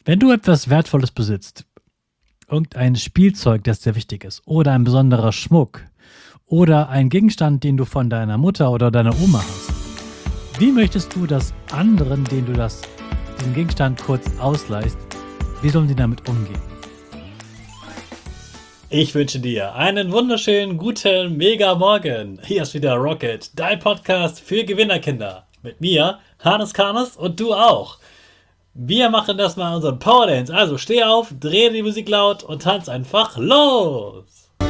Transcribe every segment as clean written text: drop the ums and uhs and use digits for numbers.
Wenn du etwas Wertvolles besitzt, irgendein Spielzeug, das dir wichtig ist, oder ein besonderer Schmuck, oder ein Gegenstand, den du von deiner Mutter oder deiner Oma hast, wie möchtest du, dass anderen, denen du diesen Gegenstand kurz ausleihst, wie sollen die damit umgehen? Ich wünsche dir einen wunderschönen, guten, mega Morgen. Hier ist wieder Rocket, dein Podcast für Gewinnerkinder. Mit mir, Hannes Karnes, und du auch. Wir machen das mal unseren Power Dance. Also steh auf, dreh die Musik laut und tanz einfach los.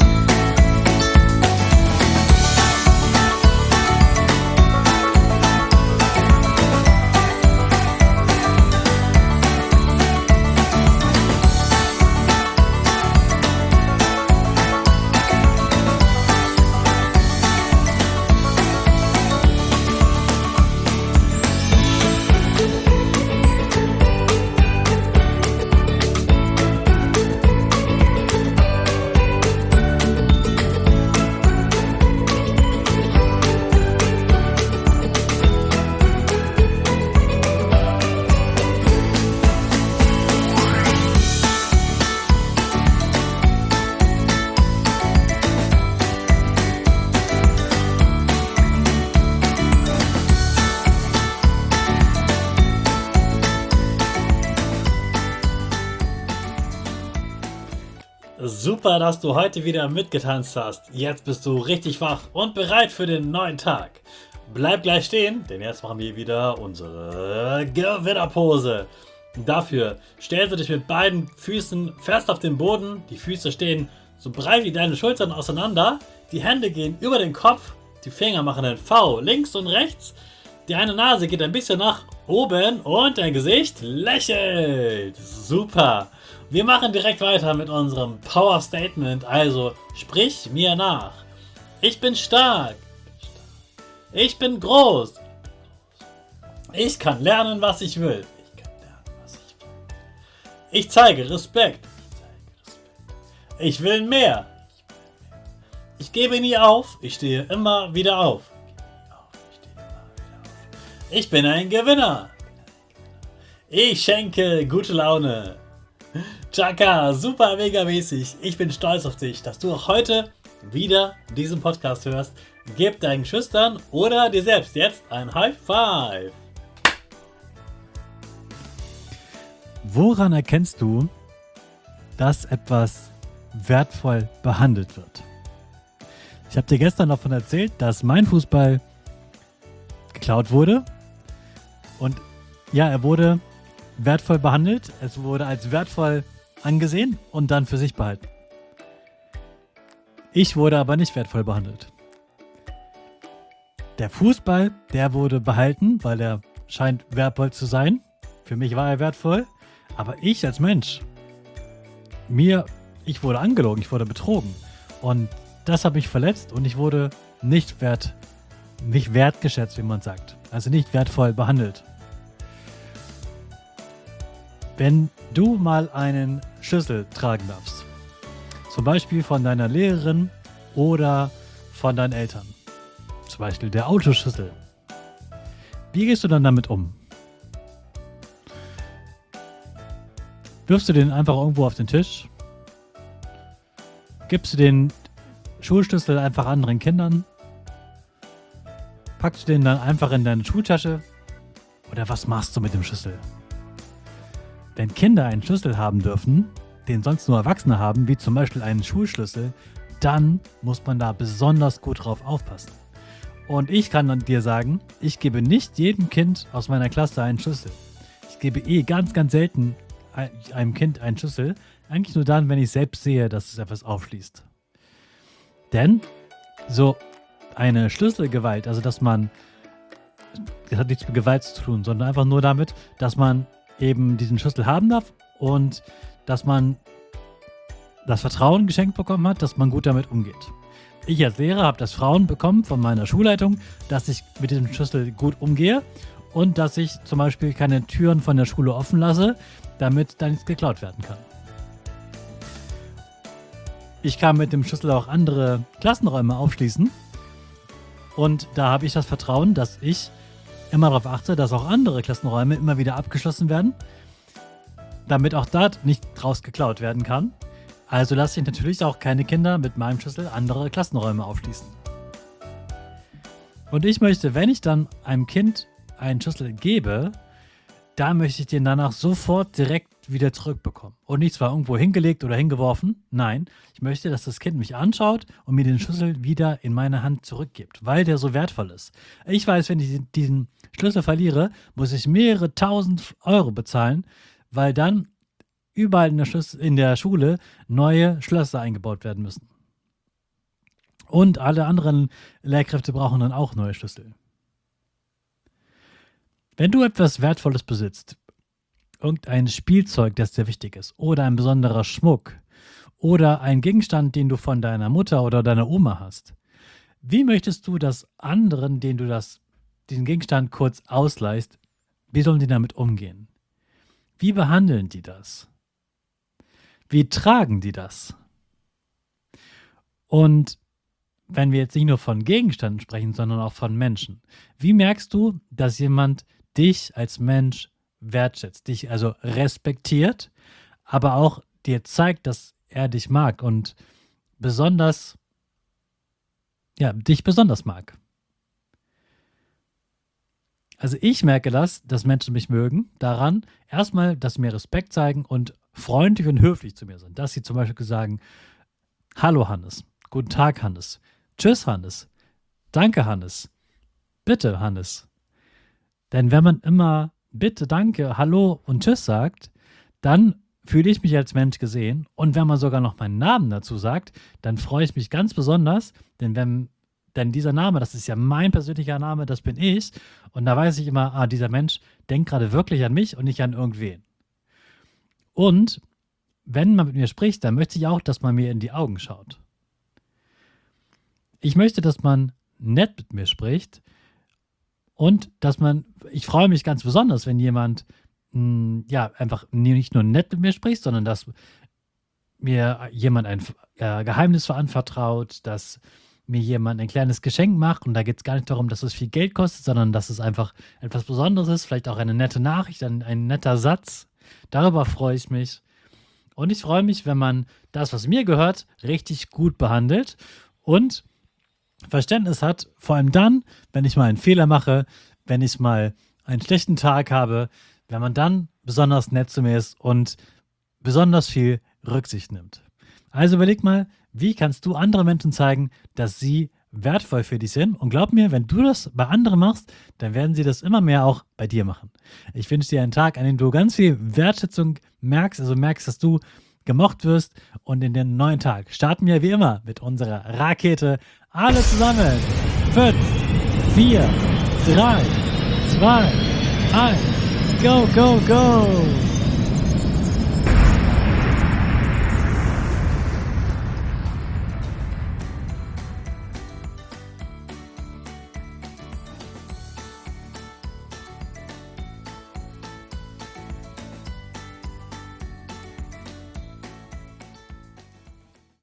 Super, dass du heute wieder mitgetanzt hast. Jetzt bist du richtig wach und bereit für den neuen Tag. Bleib gleich stehen, denn jetzt machen wir wieder unsere Gewinnerpose. Dafür stellst du dich mit beiden Füßen fest auf den Boden. Die Füße stehen so breit wie deine Schultern auseinander. Die Hände gehen über den Kopf. Die Finger machen ein V links und rechts. Die eine Nase geht ein bisschen nach oben und dein Gesicht lächelt. Super. Wir machen direkt weiter mit unserem Power Statement, also sprich mir nach. Ich bin stark. Ich bin groß. Ich kann lernen, was ich will. Ich zeige Respekt. Ich will mehr. Ich gebe nie auf. Ich stehe immer wieder auf. Ich bin ein Gewinner. Ich schenke gute Laune. Chaka, super mega mäßig. Ich bin stolz auf dich, dass du auch heute wieder diesen Podcast hörst. Gib deinen Schüchtern oder dir selbst jetzt ein High Five. Woran erkennst du, dass etwas wertvoll behandelt wird? Ich habe dir gestern davon erzählt, dass mein Fußball geklaut wurde. Und ja, er wurde wertvoll behandelt. Es wurde als wertvoll angesehen und dann für sich behalten. Ich wurde aber nicht wertvoll behandelt. Der Fußball, der wurde behalten, weil er scheint wertvoll zu sein. Für mich war er wertvoll. Aber ich als Mensch, ich wurde angelogen, ich wurde betrogen. Und das hat mich verletzt und ich wurde nicht wertgeschätzt, wie man sagt. Also nicht wertvoll behandelt. Wenn du mal einen Schlüssel tragen darfst, zum Beispiel von deiner Lehrerin oder von deinen Eltern, zum Beispiel der Autoschlüssel, wie gehst du dann damit um? Wirfst du den einfach irgendwo auf den Tisch? Gibst du den Schulschlüssel einfach anderen Kindern? Packst du den dann einfach in deine Schultasche? Oder was machst du mit dem Schlüssel? Wenn Kinder einen Schlüssel haben dürfen, den sonst nur Erwachsene haben, wie zum Beispiel einen Schulschlüssel, dann muss man da besonders gut drauf aufpassen. Und ich kann dann dir sagen, ich gebe nicht jedem Kind aus meiner Klasse einen Schlüssel. Ich gebe ganz, ganz selten einem Kind einen Schlüssel. Eigentlich nur dann, wenn ich selbst sehe, dass es etwas aufschließt. Denn so eine Schlüsselgewalt, also das hat nichts mit Gewalt zu tun, sondern einfach nur damit, dass man eben diesen Schlüssel haben darf und dass man das Vertrauen geschenkt bekommen hat, dass man gut damit umgeht. Ich als Lehrer habe das Vertrauen bekommen von meiner Schulleitung, dass ich mit diesem Schlüssel gut umgehe und dass ich zum Beispiel keine Türen von der Schule offen lasse, damit da nichts geklaut werden kann. Ich kann mit dem Schlüssel auch andere Klassenräume aufschließen und da habe ich das Vertrauen, dass ich immer darauf achte, dass auch andere Klassenräume immer wieder abgeschlossen werden, damit auch dort nicht draus geklaut werden kann. Also lasse ich natürlich auch keine Kinder mit meinem Schlüssel andere Klassenräume aufschließen. Und ich möchte, wenn ich dann einem Kind einen Schlüssel gebe, da möchte ich den danach sofort direkt wieder zurückbekommen. Und nicht zwar irgendwo hingelegt oder hingeworfen. Nein, ich möchte, dass das Kind mich anschaut und mir den Schlüssel wieder in meine Hand zurückgibt, weil der so wertvoll ist. Ich weiß, wenn ich diesen Schlüssel verliere, muss ich mehrere tausend Euro bezahlen, weil dann überall in der Schule neue Schlösser eingebaut werden müssen. Und alle anderen Lehrkräfte brauchen dann auch neue Schlüssel. Wenn du etwas Wertvolles besitzt, irgendein Spielzeug, das dir wichtig ist, oder ein besonderer Schmuck, oder ein Gegenstand, den du von deiner Mutter oder deiner Oma hast, wie möchtest du, dass anderen, denen du diesen Gegenstand kurz ausleihst, wie sollen die damit umgehen? Wie behandeln die das? Wie tragen die das? Und wenn wir jetzt nicht nur von Gegenständen sprechen, sondern auch von Menschen, wie merkst du, dass jemand dich als Mensch wertschätzt, dich also respektiert, aber auch dir zeigt, dass er dich mag und dich besonders mag? Also ich merke dass Menschen mich mögen, daran erstmal, dass sie mir Respekt zeigen und freundlich und höflich zu mir sind. Dass sie zum Beispiel sagen, hallo Hannes, guten Tag Hannes, tschüss Hannes, danke Hannes, bitte Hannes. Denn wenn man immer bitte, danke, hallo und tschüss sagt, dann fühle ich mich als Mensch gesehen. Und wenn man sogar noch meinen Namen dazu sagt, dann freue ich mich ganz besonders, denn dieser Name, das ist ja mein persönlicher Name, das bin ich. Und da weiß ich immer, dieser Mensch denkt gerade wirklich an mich und nicht an irgendwen. Und wenn man mit mir spricht, dann möchte ich auch, dass man mir in die Augen schaut. Ich möchte, dass man nett mit mir spricht und ich freue mich ganz besonders, wenn jemand einfach nicht nur nett mit mir spricht, sondern dass mir jemand ein Geheimnis anvertraut, dass mir jemand ein kleines Geschenk macht, und da geht es gar nicht darum, dass es viel Geld kostet, sondern dass es einfach etwas Besonderes ist, vielleicht auch eine nette Nachricht, ein netter Satz. Darüber freue ich mich. Und ich freue mich, wenn man das, was mir gehört, richtig gut behandelt und Verständnis hat, vor allem dann, wenn ich mal einen Fehler mache, wenn ich mal einen schlechten Tag habe, wenn man dann besonders nett zu mir ist und besonders viel Rücksicht nimmt. Also überleg mal, wie kannst du anderen Menschen zeigen, dass sie wertvoll für dich sind? Und glaub mir, wenn du das bei anderen machst, dann werden sie das immer mehr auch bei dir machen. Ich wünsche dir einen Tag, an dem du ganz viel Wertschätzung merkst, dass du gemocht wirst, und in den neuen Tag starten wir wie immer mit unserer Rakete. Alle zusammen. 5, 4, 3, 2, 1. Go, go, go!